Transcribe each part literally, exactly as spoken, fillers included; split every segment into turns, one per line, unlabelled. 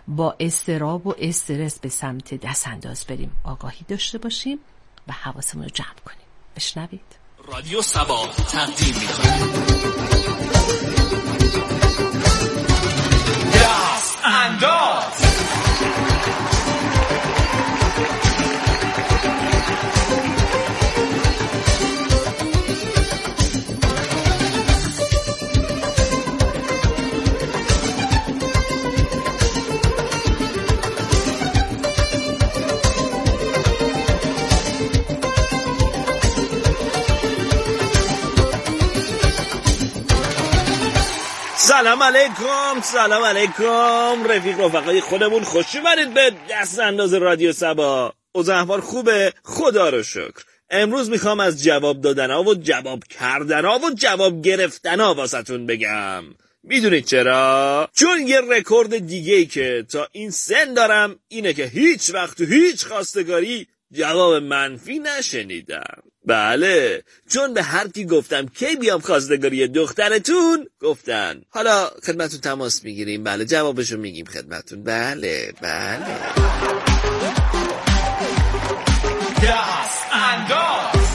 با اضطراب و استرس به سمت دست انداز بریم. آگاهی داشته باشیم و حواسمون رو جمع کنیم. بشنوید.
رادیو سبا تقدیم می‌کنه دست انداز. سلام علیکم، سلام علیکم رفیق رفقای خودمون، خوش اومدید به دست انداز رادیو سبا. اوضاع احوال خوبه؟ خدا رو شکر. امروز میخوام از جواب دادن ها و جواب کردن ها و جواب گرفتن ها واسهتون بگم. میدونید چرا؟ چون یه رکورد دیگه ای که تا این سن دارم اینه که هیچ وقت تو هیچ خواستگاری جواب منفی نشنیدم. بله، چون به هر کی گفتم کی بیام خواستگاری دخترتون، گفتن حالا خدمتون تماس میگیریم. بله، جوابشو میگیم خدمتون. بله بله. دست انداز.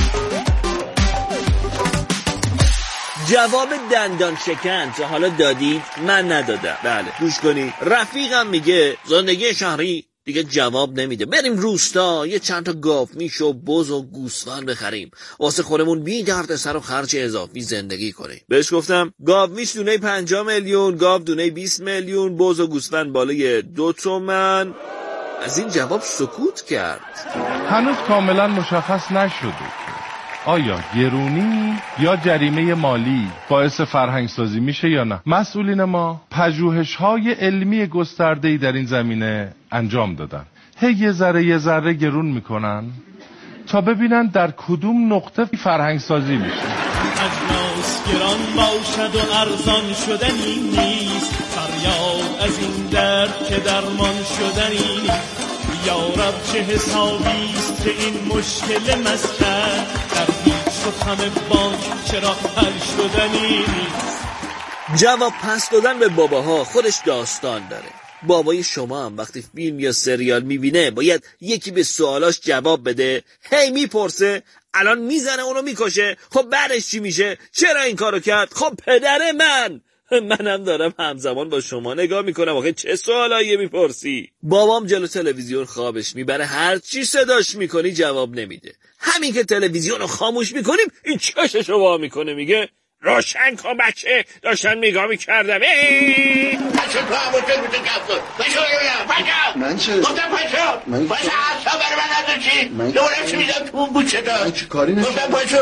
جواب دندان شکن تا حالا دادید؟ من ندادم. بله، گوش کنی. رفیقم میگه زندگی شهری دیگه جواب نمیده، بریم روستا یه چند تا گاو میش و بز و گوسفند بخریم واسه خودمون بی درد سر و خرج اضافی زندگی کنیم. بهش گفتم گاو میش دونه پنجاه میلیون، گاو دونه بیست میلیون، بز و گوسفند بالای دو تومن. از این جواب سکوت کرد.
هنوز کاملا مشخص نشده آیا گرونی یا جریمه مالی باعث فرهنگسازی میشه یا نه. مسئولین ما پژوهش‌های علمی گسترده‌ای در این زمینه انجام دادن. هی یه ذره یه ذره گرون میکنن تا ببینن در کدوم نقطه فرهنگسازی میشه.
اجناس گران باشد و ارزان شدنی نیست، فریاد از این درد که درمان شدنی نیست. یا رب چه حسابیست که این مشکل مسکن در هیچ و همه بانک چرا حل شدنی نیست.
جواب پس دادن به باباها خودش داستان داره. بابای شما هم وقتی فیلم یا سریال میبینه باید یکی به سوالاش جواب بده. هی میپرسه الان میزنه اونو میکشه، خب بعدش چی میشه؟ چرا این کارو کرد؟ خب پدر من منم دارم همزمان با شما نگاه میکنم. آخه چه سوالایی میپرسی؟ بابام جلو تلویزیون خوابش میبره، هر چی صداش میکنی جواب نمیده. همین که تلویزیون رو خاموش میکنیم این چششو وا میکنه، میگه روشن کن بچه، داشتن نگاه میکردم. بچه تو همون فکر میتون کف کن. بچه بگم
من چه؟
گفتم بچه
من
باشه اصلا برای من نداشتی دورم چی میدم تو اون بوچه دار.
من چه کاری نشد؟
گفتم بچه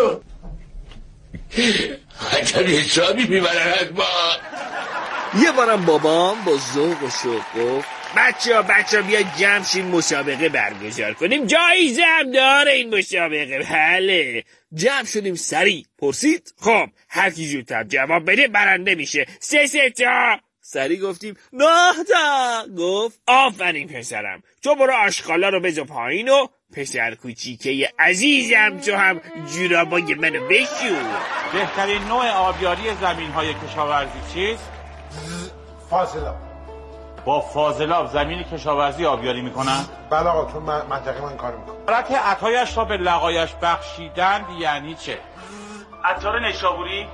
حتی حسابی میبرن با.
یه بارم بابام با ذوق و شوق گفت بچه ها بچه ها بیا جمع شیم مسابقه برگزار کنیم، جایزه هم داره این مسابقه. بله، جمع شدیم. سریع پرسید خب هر کی زودتر جواب بده برنده میشه. سه سه تا. سریع گفتیم نه تا. گفت آفرین پسرم، تو برو آشغالا رو بذار پایین و پسر کوچیکه عزیزم تو هم جورابای منو بشور.
بهترین نوع آبیاری زمین‌های کشاورزی چیست؟
فاضلاب.
با فاضلاب زمین کشاورزی آبیاری میکنن؟
بله آقا، تو منطقه من کار میکنم.
عبارت عطایش را به لقایش بخشیدن یعنی چه؟ عطار نشابوری؟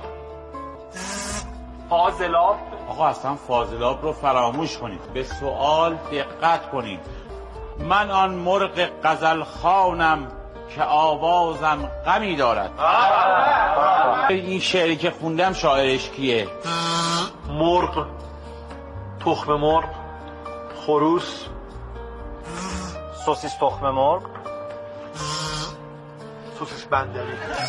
فاضلاب؟ آقا اصلا فاضلاب رو فراموش کنید، به سوال دقت کنید. من آن مرغ غزل خوانم که آوازم غمی دارد. این شعری که خوندم شاعرش کیه؟
مرغ، تخم مرغ، خروس، سوسیس تخم مرغ، سوسیس بندری.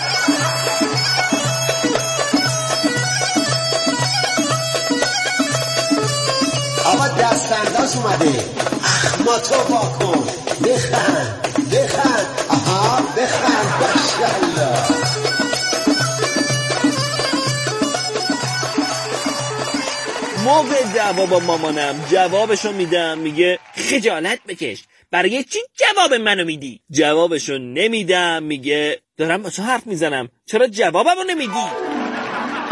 آقا دست انداز اومده. اخماتو واکن، بخند بخند. آها بخند. ماشاءالله.
موقع دعوا با مامانم جوابشو میدم، میگه خجالت بکش، برای چی جواب منو میدی؟ جوابشو نمیدم، میگه دارم با تو حرف میزنم، چرا جوابمو نمیدی؟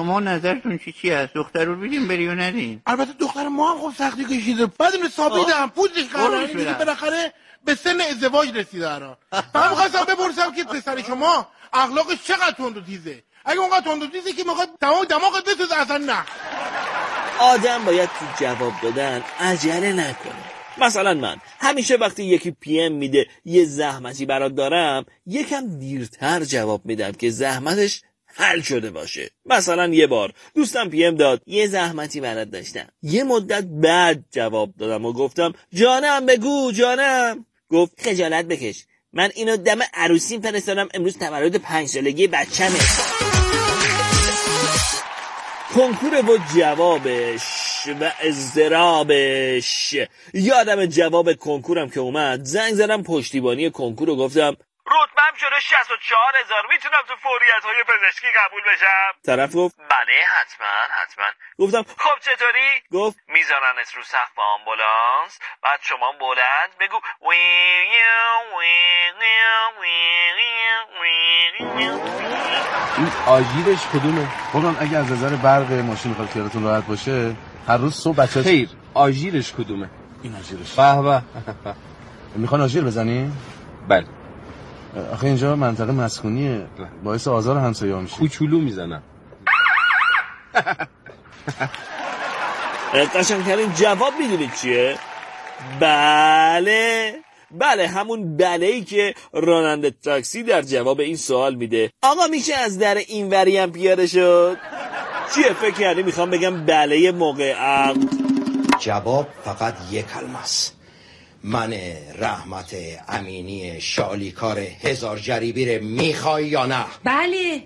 شما نظرتون چی چی هست؟ دختر رو بدیم بری و ندین؟
البته دختر ما هم خب سختی کشیده، بعد اینو ثابتم پوزش کردن دیگه بالاخره به سن ازدواج رسیده الان. من می‌خواستم بپرسم که پسر شما اخلاقش چقدر تند و تیزه؟ اگه اونقدر تند و تیزه که میخواد تمام دماغت بسوزه اصلا نه.
آدم باید تو جواب دادن عجله نکنه. مثلا من همیشه وقتی یکی پی ام میده یه زحمتی برات دارم یکم دیرتر جواب میدم که زحمتش حل شده باشه. مثلا یه بار دوستم پی ام داد یه زحمتی برات داشتم، یه مدت بعد جواب دادم و گفتم جانم بگو جانم. گفت خجالت بکش، من اینو دم عروسیم فرستادم، امروز تولد پنج سالگی بچمه. کنکور و جوابش و اضطرابش. یادم جواب کنکورم که اومد زنگ زدم پشتیبانی کنکور و گفتم رتبه‌ام شده شصت و چهار هزار، میتونم تو فوریت‌های پزشکی قبول بشم؟ طرف گفت بله حتما حتما. گفتم خب چطوری؟ گفت میذارنت رو سقف آمبولانس، بعد شما بلند بگو
این آژیرش کدومه؟ قرآن اگه از نظر برق ماشین میخواد خیالتون راحت باشه هر روز صبح بچه‌ها خیر آژیرش کدومه؟ این آژیرش. به به. میخوان آژیر بزنی؟ بله. آخه اینجا منطقه مسکونیه، باعث آزار همسایه‌ها میشه. کوچولو میزنن.
قشنگترین جواب میدونید چیه؟ بله بله، همون بله‌ای که راننده تاکسی در جواب این سوال میده. آقا میشه از در این وری هم پیاده شد؟ چیه فکر کردی میخوام بگم بله موقع عقد؟
جواب فقط یک کلمه است. من رحمت امینی شالیکار هزار جریبی رو میخوای یا نه؟
بله. اه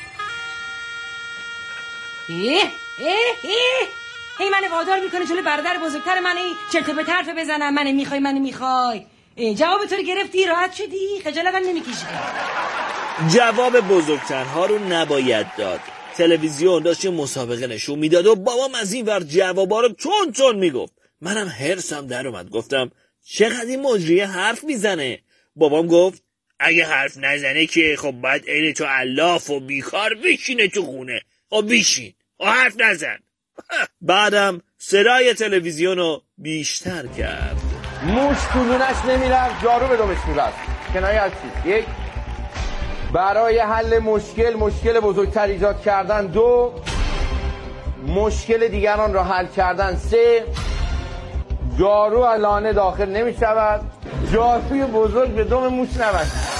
اه اه هی من وادار میکنه جلوی برادر بزرگتر من این چرت و پرت بزنم. من میخوای من میخوای. جواب تو رو گرفتی راحت شدی، خجالت هم نمیکشی.
جواب بزرگترها رو نباید داد. تلویزیون داشت مسابقه نشون میداد و بابام از این ور جوابا رو تون تون میگفت. منم هرسم در اومد، گفتم چقدر این مجریه حرف میزنه. بابام گفت اگه حرف نزنه که خب باید عین تو علاف و بیکار بشینه تو خونه. خب بشین و حرف نزن. بعدم صدای تلویزیون رو بیشتر کرد.
موش کلونش نمیرفت جارو به دومش میبست. کنایه از چی؟ یک، برای حل مشکل مشکل بزرگتر ایجاد کردن. دو، مشکل دیگران را حل کردن. سه، جارو لانه داخل نمی شود. جاروی بزرگ به دم موش نبست.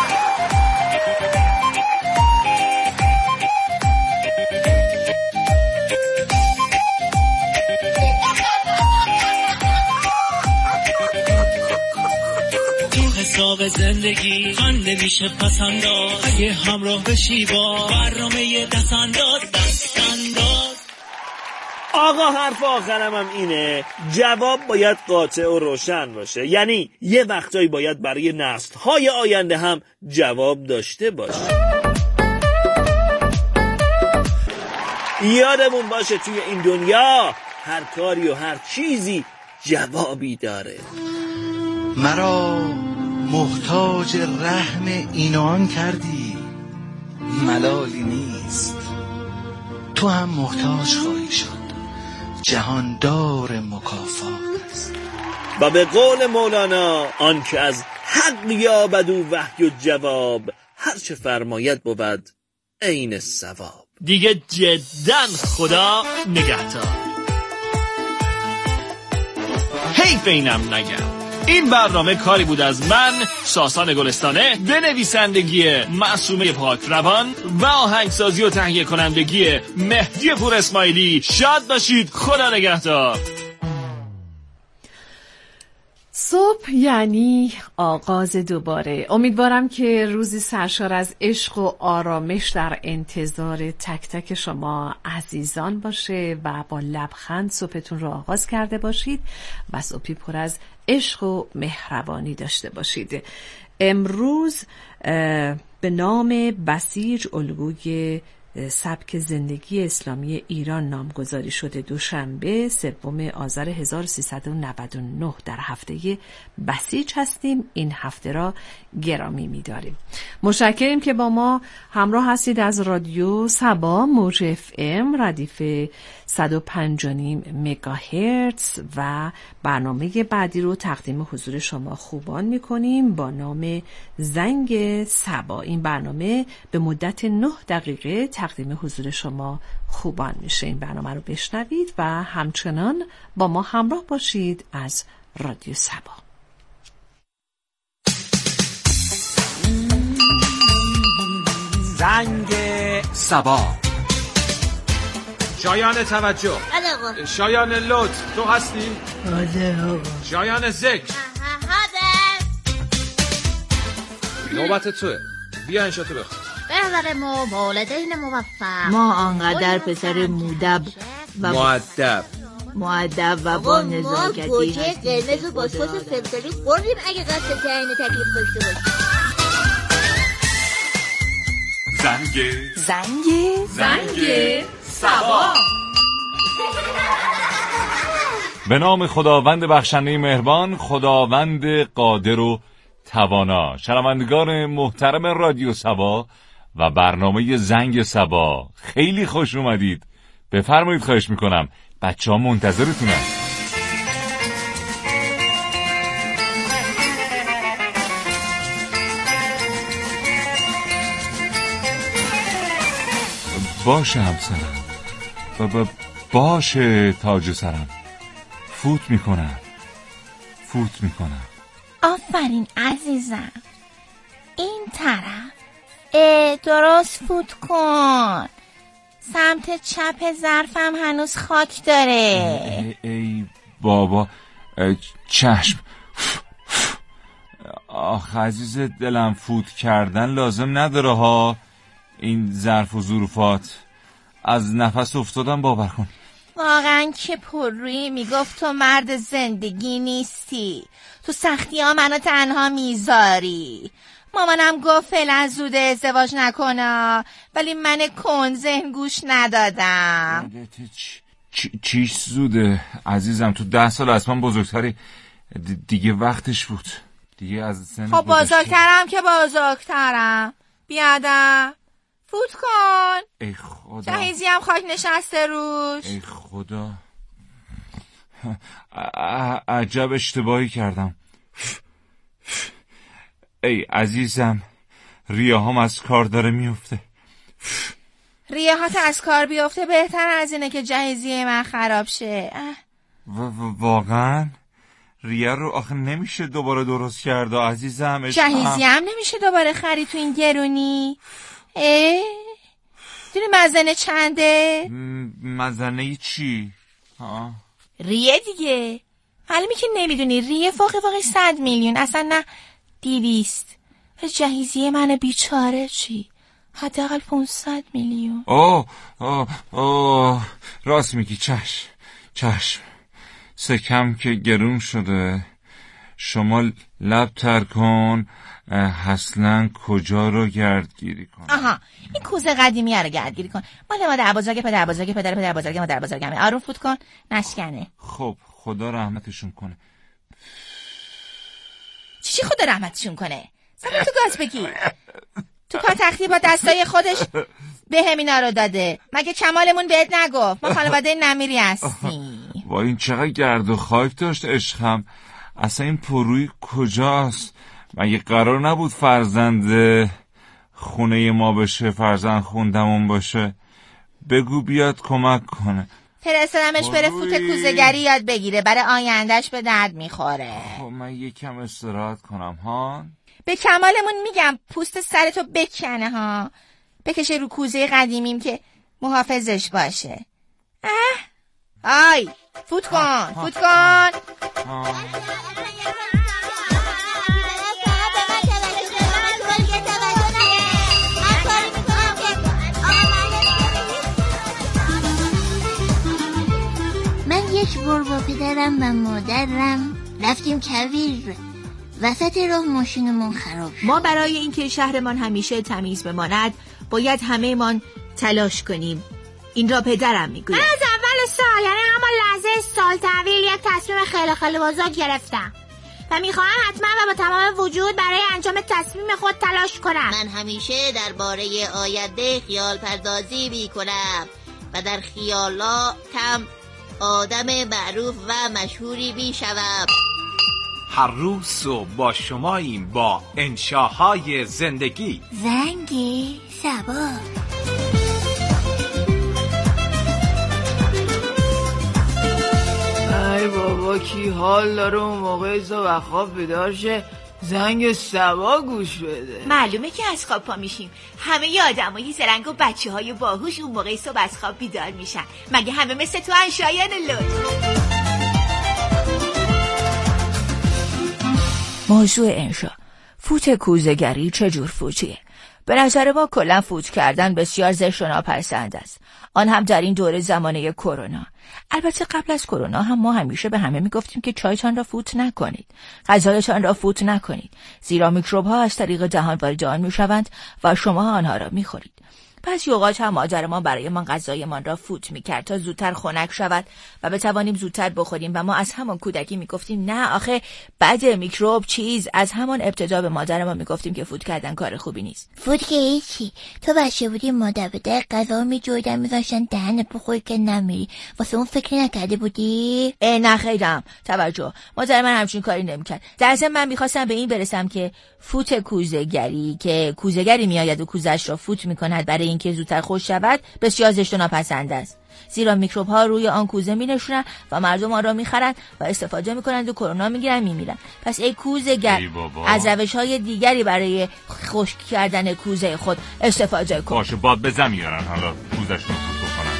حساب زندگی خنده میشه پسنداز، اگه همراه بشی با برنامه دستانداز دستانداز.
آقا حرف آخرم هم اینه، جواب باید قاطع و روشن باشه. یعنی یه وقتایی باید برای نسل‌های آینده هم جواب داشته باشه. یادمون باشه توی این دنیا هر کاری و هر چیزی جوابی داره.
مرا محتاج رحم این و آن کردی، ملالی نیست تو هم محتاج خواهی شد، جهاندار مکافات است.
و به قول مولانا آن که از حق یابد و وحی و جواب، هر چه فرماید بود عین الصواب.
دیگه جداً خدا نگهدار. حیف اینم نگم. این برنامه کاری بود از من ساسان گلستانه به نویسندگی معصومه پاک روان و آهنگسازی و تهیه کنندگی مهدی پور اسماعیلی. شاد باشید، خدا نگهدار.
صبح یعنی آغاز دوباره. امیدوارم که روزی سرشار از عشق و آرامش در انتظار تک تک شما عزیزان باشه و با لبخند صبحتون رو آغاز کرده باشید و صبحی پر از عشق و مهربانی داشته باشید. امروز به نام بسیج الگوی سبک زندگی اسلامی ایران نامگذاری شده. دوشنبه سوم آذر هزار و سیصد و نود و نه در هفته بسیج هستیم. این هفته را گرامی می‌داریم. متشکریم که با ما همراه هستید. از رادیو سبا موج اف ام ردیف صد و پنج و نیم مگاهرتز و برنامه بعدی رو تقدیم حضور شما خوبان می‌کنیم با نام زنگ سبا. این برنامه به مدت نه دقیقه تقدیم حضور شما خوبان میشه. این برنامه رو بشنوید و همچنان با ما همراه باشید. از رادیو سبا.
زنگ سبا. شایان توجه.
آقا.
شایان لطف. تو هستی؟
آده آقا.
شایان ذکر. نوبت توه. بیا انشاتو بخون.
بهتر ما والدین موفق.
ما آنقدر پسر مودب و
مؤدب
مؤدب و با نزاکتی هستیم.
ما گوجه قرمز و باسپاس فلفلی خوردیم اگه قصد تعیین تکلیف داشته باشیم.
زنگ
زنگ زنگ سبا.
به نام خداوند بخشنده مهربان، خداوند قادر و توانا. شنوندگان محترم رادیو سبا و برنامه زنگ سبا، خیلی خوش اومدید. بفرمایید، خواهش میکنم. بچه ها منتظرتونن. باشه همسرم، با باشه تاج سرم. فوت میکنم فوت میکنم.
آفرین عزیزم. این طرف. اه درست فوت کن. سمت چپ ظرفم هنوز خاک داره.
ای, ای بابا، چشم. آخ عزیز دلم، فوت کردن لازم نداره ها. این ظرف و ظروفات. از نفس افتادم، باور کن.
واقعا که پررویی. میگفت تو مرد زندگی نیستی، تو سختی ها منو تنها میذاری. مامانم گفت فعلا زوده ازدواج نکنه، ولی من کن ذهن گوش ندادم.
چی چیش زوده عزیزم؟ تو ده سال از من بزرگتری. دیگه وقتش بود. دیگه از سن
خب بزرگترم که بزرگترم. بیادم فوت کن.
ای خدا.
جهیزی هم خاک نشسته روش.
ای خدا، عجب اشتباهی کردم. ای عزیزم، ریه‌هام از کار داره میفته.
ریه‌هات از کار بیفته بهتر از اینه که جهیزی من خراب شه.
واقعا ریه رو آخه نمیشه دوباره درست کرد عزیزم.
جهیزی هم نمیشه دوباره خرید تو این گرونی. اه دونی مزنه چنده؟
مزنه چی؟ ها؟
ریه دیگه. معلومی که نمیدونی ریه فوق فوقش صد میلیون، اصلا نه دیویست. جهیزیه من بیچاره چی؟ حداقل پونصد میلیون.
اوه اوه اوه راست میگی. چشم چشم. سکم که گرون شده. شما لب تر کن. اصلا کجا رو گردگیری کن؟
آها، این کوزه قدیمی رو گردگیری کن. مال مادر بزرگ پدر بزرگ پدر پدر بزرگ مادر بزرگمه. آروم فوت کن نشکنه.
خب خدا رحمتشون کنه.
چی چی خدا رحمتشون کنه؟ سبا تو گاز بگی. تو کار تختی با دستای خودش به همینا رو داده. مگه کمالمون بهت نگفت ما خانواده نمیری هستیم؟
وای این چقدر گرد و خاک داشت عشقم. اصلا این پروی کجاست؟ مگه قرار نبود فرزند خونه ما بشه، فرزند خوندمون باشه؟ بگو بیاد کمک کنه.
فرستادمش بره فوت کوزه‌گری یاد بگیره، برای آیندهش به درد میخوره.
خب من یکم استراحت کنم ها.
به کمالمون میگم پوست سرتو بکنه ها، بکشه رو کوزه قدیمیم که محافظش باشه. اه آی فوت کن فوت کن.
من یک بار با پدرم و مادرم رفتیم کویر. وسط راه ماشینمون خراب شد.
ما برای اینکه شهرمان همیشه تمیز بماند باید همه من تلاش کنیم. این را پدرم میگوید.
من از اول سال، یعنی همون لحظه سال تحویل، یک تصمیم خیلی خیلی بزرگ گرفتم و میخواهم حتما و با تمام وجود برای انجام تصمیم خود تلاش کنم.
من همیشه درباره آینده خیال پردازی میکنم و در خیالاتم آدم معروف و مشهوری میشوم.
هر روز صبح با شماییم با انشاهای زندگی.
زنگ سبا.
ای بابا کی حال داره اون موقع صبح خواب بیدار شه زنگ سبا گوش بده.
معلومه که از خواب پا میشیم. همه ی آدمای زرنگ و بچه های باهوش اون موقع صبح از خواب بیدار میشن. مگه همه مثل تو ان شایان لطف؟
موضوع انشا: فوت کوزه‌گری چجور فوتیه؟ به نظر ما کلا فوت کردن بسیار زشت و ناپسند است، آن هم در این دوره زمانه کرونا. البته قبل از کرونا هم ما همیشه به همه میگفتیم که چایتان را فوت نکنید، غذایتان را فوت نکنید، زیرا میکروب ها از طریق دهان وارد آن میشوند و شما آنها را میخورید. بعضی اوقات هم مادر ما برای ما غذایمان را فوت میکرد تا زودتر خنک شود و بتوانیم زودتر بخوریم و ما از همان کودکی میگفتیم نه آخه بعد میکروب چیز. از همان ابتدا به مادر ما میگفتیم که فوت کردن کار خوبی نیست.
فوت که هیچی. تو بچه بودی مادر به در غذا میجویدن میذاشتن دهنت بخوری که نمیری. واسه اون فکر نکرده بودی؟
اه نه خیرم. توجه، مادر من همچین کاری نمیکرد. در ضمن من میخواستم به این برسم که فوت کوزه‌گری که کوزه‌گری میآید و کوزه‌اش را فوت میکند برای اینکه زودتر خوش شود بسیار زشت و ناپسند است، زیرا میکروب ها روی آن کوزه می نشونن و مردم آن را میخرند و استفاده میکنند و کرونا میگیرن میمیرن. پس ای کوزه‌گر از روش های دیگری برای خشک کردن کوزه خود استفاده کن.
باشه باد بزن میارن حالا کوزه‌شون رو فوت بکنن.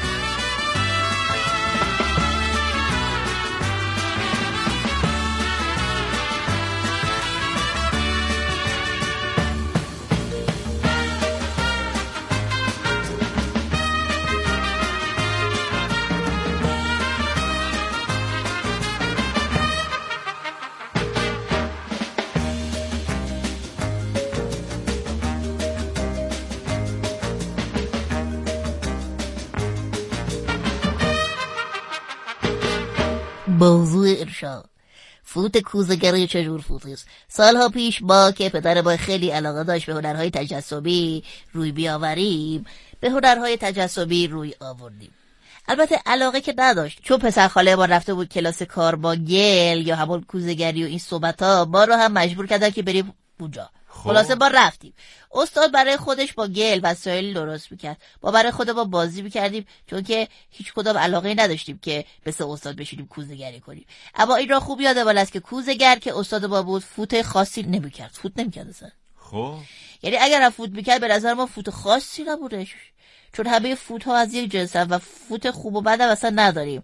موضوع ارشاد: فوت کوزه‌گری چجور فوتی است. سالها پیش ما که پدر ما خیلی علاقه داشت به هنرهای تجسمی روی بیاوریم، به هنرهای تجسمی روی آوردیم. البته علاقه که نداشت، چون پسر خاله ما رفته بود کلاس کار با گل یا همون کوزه‌گری و این صحبت‌ها، ما رو هم مجبور کردن که بریم اونجا. خلاصه ما رفتیم. استاد برای خودش با گل وسایل درست میکرد، ما برای خود ما بازی میکردیم، چون که هیچ کدام علاقه نداشتیم که مثل استاد بشینیم کوزه‌گری کنیم. اما این را خوب یادم است که کوزه‌گر که استاد ما بود فوت خاصی نمیکرد، فوت نمیکرد اصلا. خب یعنی اگر هم فوت میکرد به نظر ما فوت خاصی نبودش، چون همه فوت ها از یک جنسن و فوت خوب و بد اصلا نداریم.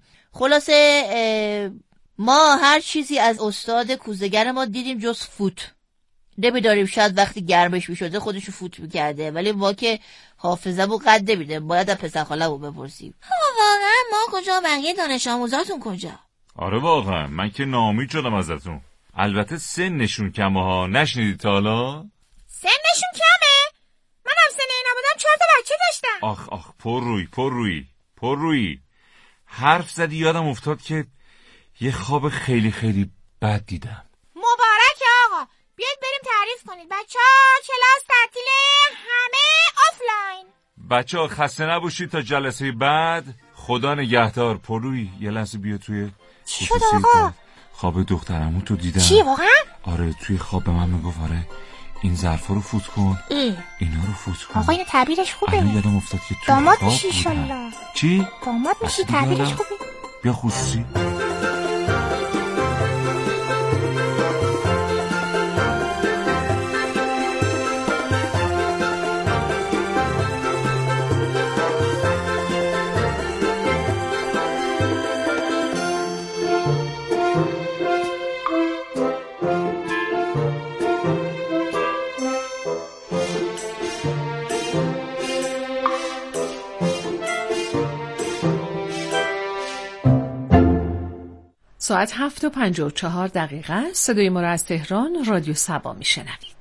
خلاصه ما هر چیزی از استاد کوزه‌گر ما دیدیم جز فوت. نمیداریم، شاید وقتی گرمش میشده خودشو فوت میکرده، ولی ما که حافظمون قد نمیده، باید از پسر خاله‌مون بپرسیم.
واقعا ما کجا، بقیه دانش آموزاتون کجا؟
آره واقعا من که ناامید شدم ازتون. البته سنشون کمه ها، نشنیدید تا حالا؟
سنشون کمه؟ من هم سن اینا بودم چهار تا بچه داشتم.
آخ آخ پر روی پر روی پر روی حرف زدی یادم افتاد که یه خواب خیلی خیلی بد دیدم.
مبارک آقا، بیاید بریم تعریف کنید. بچه ها کلاس تعطیله، همه آفلاین.
بچه ها خسته نباشید تا جلسه بعد. خدا نگهدار. پروی یه لحظه بیا توی
چی شد آقا؟
خواب دخترمو تو دیدم.
چی واقعا؟
آره توی خواب به من میگفت آره این ظرفا رو فوت کن، ای. اینا رو فوت کن.
آقا این تعبیرش خوبه.
الان یادم افتاد که توی
داماد
خواب
میشی انشالله.
چی؟
داماد میشی، تعبیرش خوبه.
بیا خصوصی.
ساعت هفت و پنجاه و چهار دقیقه. صدای ما را از تهران رادیو سبا میشنوید.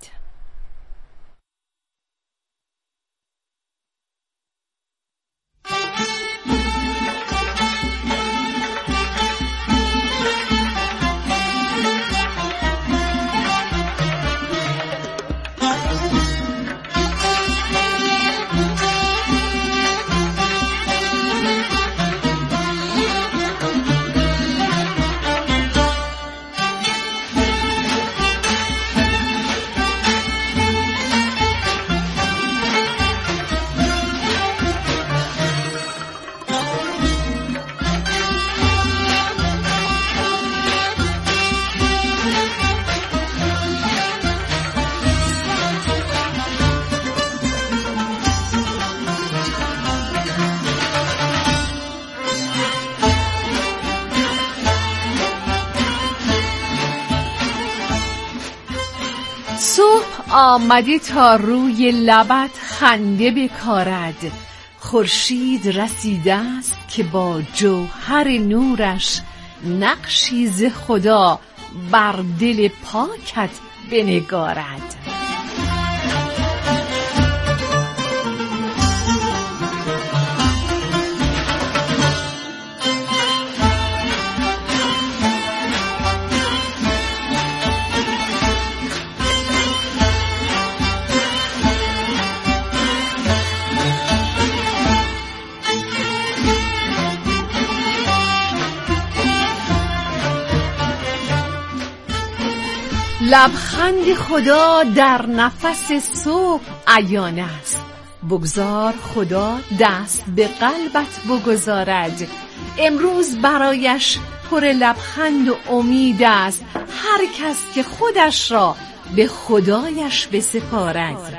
آمدی تا روی لبت خنده بکارد، خورشید رسیده است که با جوهر نورش نقشی ز خدا بر دل پاکت بنگارد. لبخند خدا در نفس صبح عیان است، بگذار خدا دست به قلبت بگذارد. امروز برایش پر لبخند و امید است، هر کس که خودش را به خدایش بسپارد.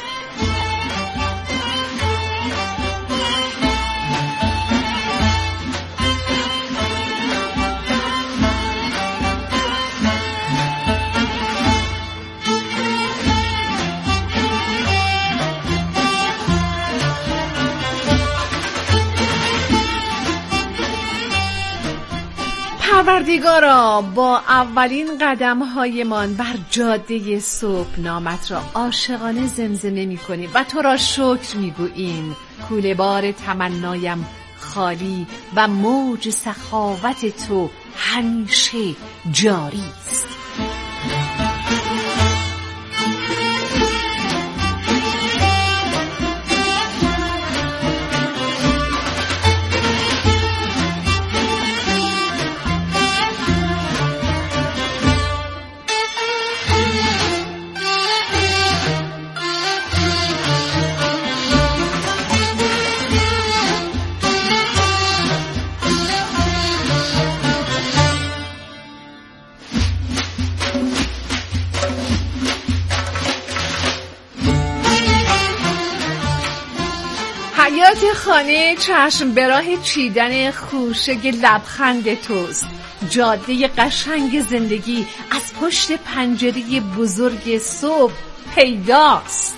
پروردگارا، با اولین قدم‌هایمان بر جاده صبح نامت را عاشقانه زمزمه می‌کنیم و تو را شکر می‌گوییم. کوله بار تمنایم خالی و موج سخاوت تو همیشه جاری است. حیات خانه چشم به راه چیدن خوشه لبخند توست. جاده قشنگ زندگی از پشت پنجره بزرگ صبح پیداست.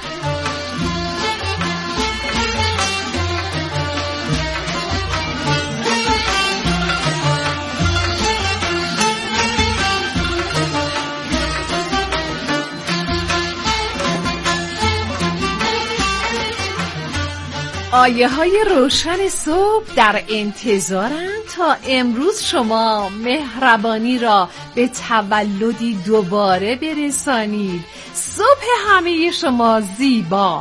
آیه های روشن صبح در انتظارند تا امروز شما مهربانی را به تولدی دوباره برسانید. صبح همه شما زیبا.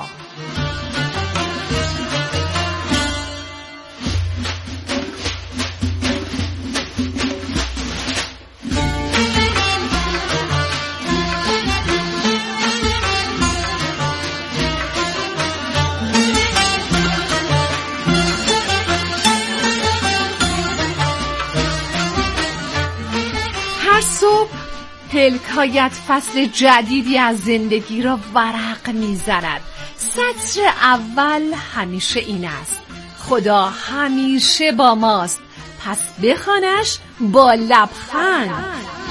صبح پلکایت فصل جدیدی از زندگی را ورق می‌زند. سطر اول همیشه این است: خدا همیشه با ماست، پس بخوانش با لبخند.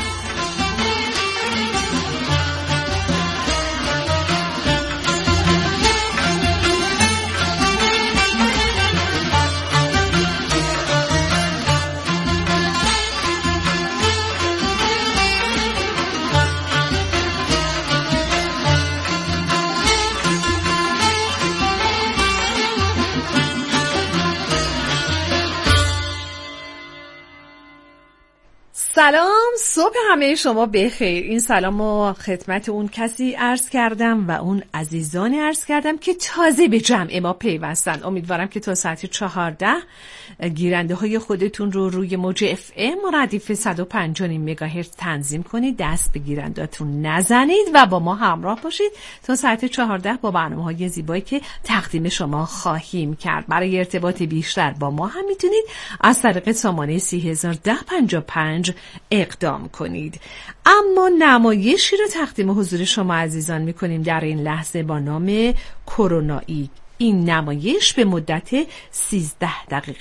سلام، صبح همه شما بخیر. این سلام رو خدمت اون کسی عرض کردم و اون عزیزانی عرض کردم که تازه به جمع ما پیوستن. امیدوارم که تا ساعت چهارده گیرنده های خودتون رو روی موج اف ام و ردیف صد و پنج و نیم مگاهرتز تنظیم کنید، دست به گیرنداتون نزنید و با ما همراه باشید تا ساعت چهارده با برنامه های زیبایی که تقدیم شما خواهیم کرد. برای ارتباط بیشتر با ما هم میتونید از طریق سامانه سی هزار ده پنجاه و پنج اقدام کنید. اما نمایشی رو تقدیم حضور شما عزیزان میکنیم در این لحظه با نام کرونایی. این نمایش به مدت سیزده دقیقه